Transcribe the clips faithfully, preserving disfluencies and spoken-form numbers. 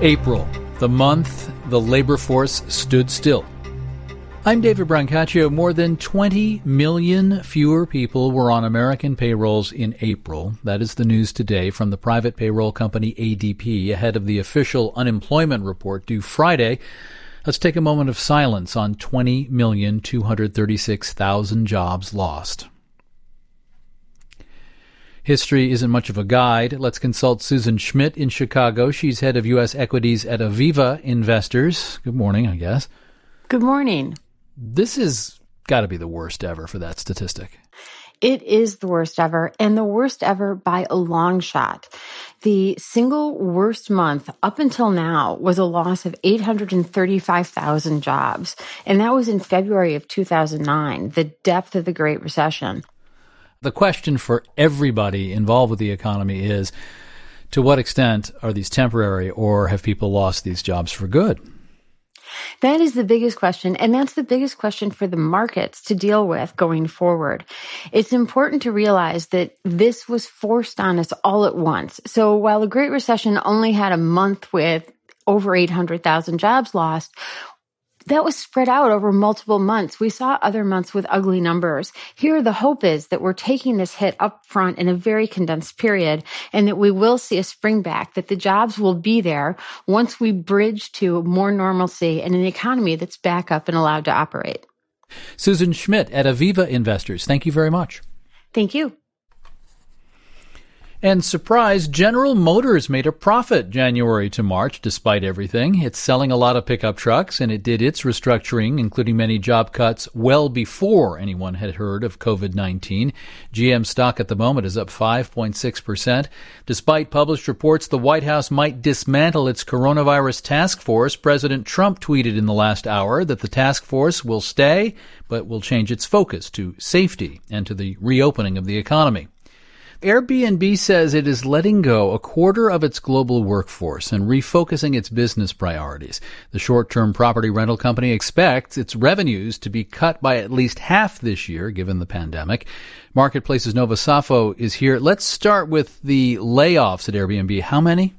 April, the month the labor force stood still. I'm David Brancaccio. More than twenty million fewer people were on American payrolls in April. That is the news today from the private payroll company A D P ahead of the official unemployment report due Friday. Let's take a moment of silence on twenty million two hundred thirty-six thousand jobs lost. History isn't much of a guide. Let's consult Susan Schmidt in Chicago. She's head of U S equities at Aviva Investors. Good morning, I guess. Good morning. This has got to be the worst ever for that statistic. It is the worst ever, and the worst ever by a long shot. The single worst month up until now was a loss of eight hundred thirty-five thousand jobs, and that was in February of two thousand nine, the depth of the Great Recession. The question for everybody involved with the economy is, to what extent are these temporary, or have people lost these jobs for good? That is the biggest question, and that's the biggest question for the markets to deal with going forward. It's important to realize that this was forced on us all at once. So while the Great Recession only had a month with over eight hundred thousand jobs lost, that was spread out over multiple months. We saw other months with ugly numbers. Here, the hope is that we're taking this hit up front in a very condensed period and that we will see a spring back, that the jobs will be there once we bridge to more normalcy and an economy that's back up and allowed to operate. Susan Schmidt at Aviva Investors, thank you very much. Thank you. And surprise, General Motors made a profit January to March despite everything. It's selling a lot of pickup trucks, and it did its restructuring, including many job cuts, well before anyone had heard of covid nineteen. G M stock at the moment is up five point six percent. Despite published reports the White House might dismantle its coronavirus task force, President Trump tweeted in the last hour that the task force will stay, but will change its focus to safety and to the reopening of the economy. Airbnb says it is letting go a quarter of its global workforce and refocusing its business priorities. The short-term property rental company expects its revenues to be cut by at least half this year, given the pandemic. Marketplace's Nova Safo is here. Let's start with the layoffs at Airbnb. How many?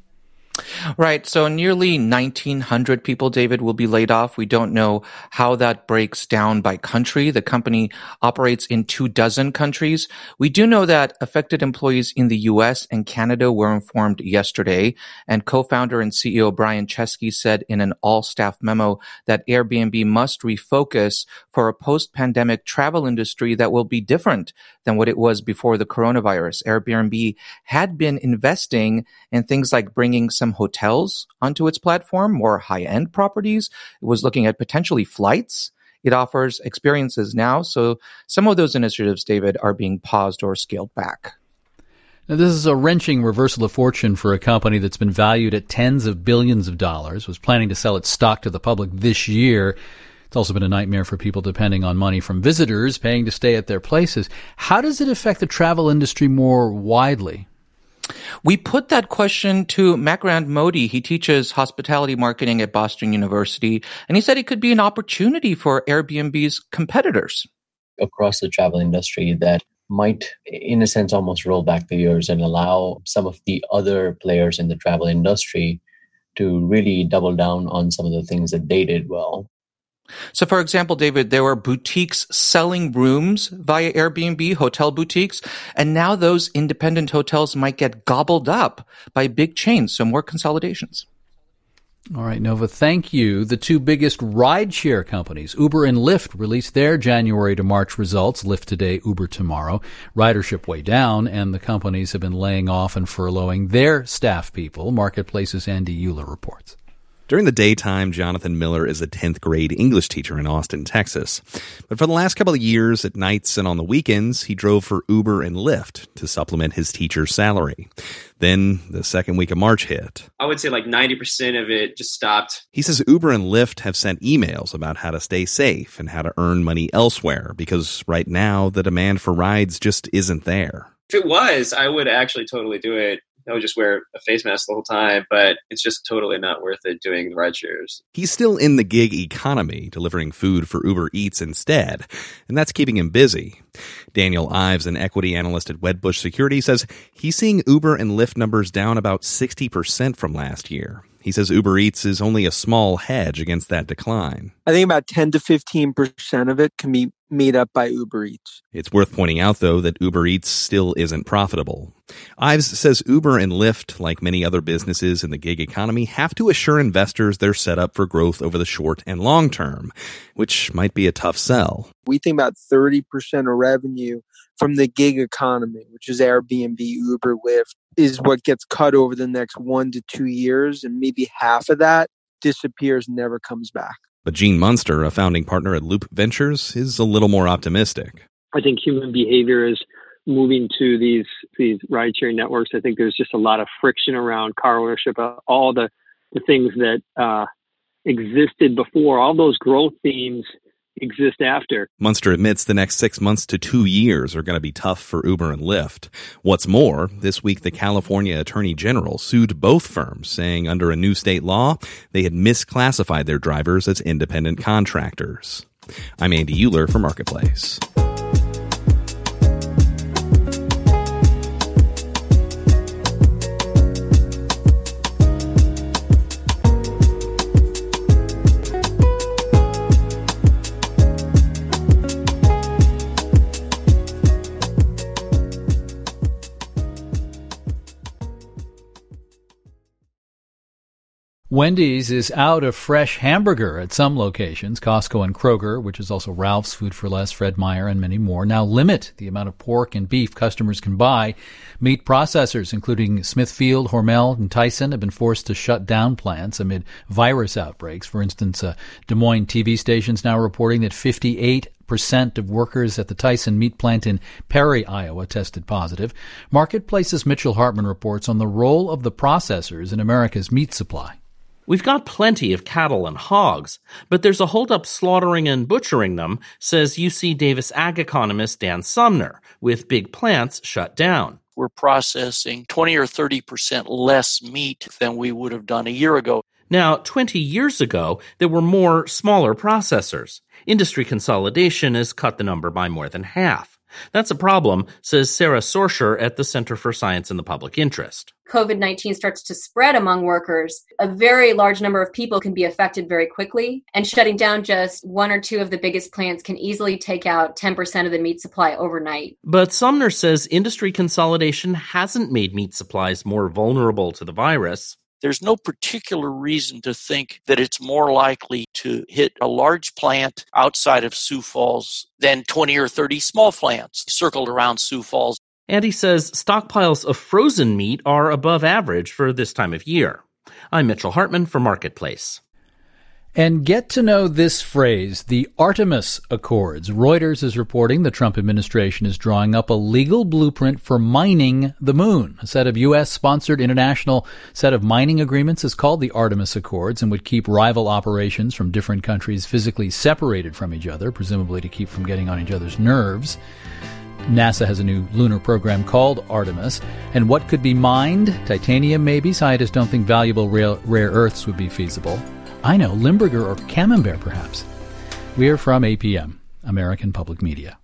Right. So nearly nineteen hundred people, David, will be laid off. We don't know how that breaks down by country. The company operates in two dozen countries. We do know that affected employees in the U S and Canada were informed yesterday. And co-founder and C E O Brian Chesky said in an all-staff memo that Airbnb must refocus for a post-pandemic travel industry that will be different than what it was before the coronavirus. Airbnb had been investing in things like bringing some hotels onto its platform, more high-end properties. It was looking at potentially flights. It offers experiences now. So some of those initiatives, David, are being paused or scaled back. Now, this is a wrenching reversal of fortune for a company that's been valued at tens of billions of dollars, was planning to sell its stock to the public this year. It's also been a nightmare for people depending on money from visitors paying to stay at their places. How does it affect the travel industry more widely? We put that question to Makarand Modi. He teaches hospitality marketing at Boston University, and he said it could be an opportunity for Airbnb's competitors. Across the travel industry that might, in a sense, almost roll back the years and allow some of the other players in the travel industry to really double down on some of the things that they did well. So, for example, David, there were boutiques selling rooms via Airbnb, hotel boutiques, and now those independent hotels might get gobbled up by big chains, so more consolidations. All right, Nova, thank you. The two biggest rideshare companies, Uber and Lyft, released their January to March results. Lyft today, Uber tomorrow. Ridership way down, and the companies have been laying off and furloughing their staff people. Marketplace's Andy Euler reports. During the daytime, Jonathan Miller is a tenth grade English teacher in Austin, Texas. But for the last couple of years, at nights and on the weekends, he drove for Uber and Lyft to supplement his teacher's salary. Then the second week of March hit. I would say like ninety percent of it just stopped. He says Uber and Lyft have sent emails about how to stay safe and how to earn money elsewhere because right now the demand for rides just isn't there. If it was, I would actually totally do it. I would just wear a face mask the whole time, but it's just totally not worth it doing the ride shares. He's still in the gig economy, delivering food for Uber Eats instead, and that's keeping him busy. Daniel Ives, an equity analyst at Wedbush Security, says he's seeing Uber and Lyft numbers down about sixty percent from last year. He says Uber Eats is only a small hedge against that decline. I think about ten to fifteen percent of it can be made up by Uber Eats. It's worth pointing out, though, that Uber Eats still isn't profitable. Ives says Uber and Lyft, like many other businesses in the gig economy, have to assure investors they're set up for growth over the short and long term, which might be a tough sell. We think about thirty percent of revenue from the gig economy, which is Airbnb, Uber, Lyft, is what gets cut over the next one to two years, and maybe half of that disappears and never comes back. But Gene Munster, a founding partner at Loop Ventures, is a little more optimistic. I think human behavior is moving to these these ride-sharing networks. I think there's just a lot of friction around car ownership, uh, all the, the things that uh, existed before, all those growth themes exist after. Munster admits the next six months to two years are going to be tough for Uber and Lyft. What's more, this week the California Attorney General sued both firms, saying under a new state law, they had misclassified their drivers as independent contractors. I'm Andy Euler for Marketplace. Wendy's is out of fresh hamburger at some locations. Costco and Kroger, which is also Ralph's, Food for Less, Fred Meyer, and many more, now limit the amount of pork and beef customers can buy. Meat processors, including Smithfield, Hormel, and Tyson, have been forced to shut down plants amid virus outbreaks. For instance, uh, Des Moines T V stations now reporting that fifty-eight percent of workers at the Tyson meat plant in Perry, Iowa, tested positive. Marketplace's Mitchell Hartman reports on the role of the processors in America's meat supply. We've got plenty of cattle and hogs, but there's a holdup slaughtering and butchering them, says U C Davis ag economist Dan Sumner, with big plants shut down. We're processing twenty or thirty percent less meat than we would have done a year ago. Now, twenty years ago, there were more smaller processors. Industry consolidation has cut the number by more than half. That's a problem, says Sarah Sorsher at the Center for Science in the Public Interest. COVID nineteen starts to spread among workers, a very large number of people can be affected very quickly, and shutting down just one or two of the biggest plants can easily take out ten percent of the meat supply overnight. But Sumner says industry consolidation hasn't made meat supplies more vulnerable to the virus. There's no particular reason to think that it's more likely to hit a large plant outside of Sioux Falls than twenty or thirty small plants circled around Sioux Falls. And he says stockpiles of frozen meat are above average for this time of year. I'm Mitchell Hartman for Marketplace. And get to know this phrase, the Artemis Accords. Reuters is reporting the Trump administration is drawing up a legal blueprint for mining the moon. A set of U S-sponsored international set of mining agreements is called the Artemis Accords and would keep rival operations from different countries physically separated from each other, presumably to keep from getting on each other's nerves. NASA has a new lunar program called Artemis. And what could be mined? Titanium, maybe. Scientists don't think valuable rare, rare earths would be feasible. I know, Limburger or Camembert, perhaps. We are from A P M, American Public Media.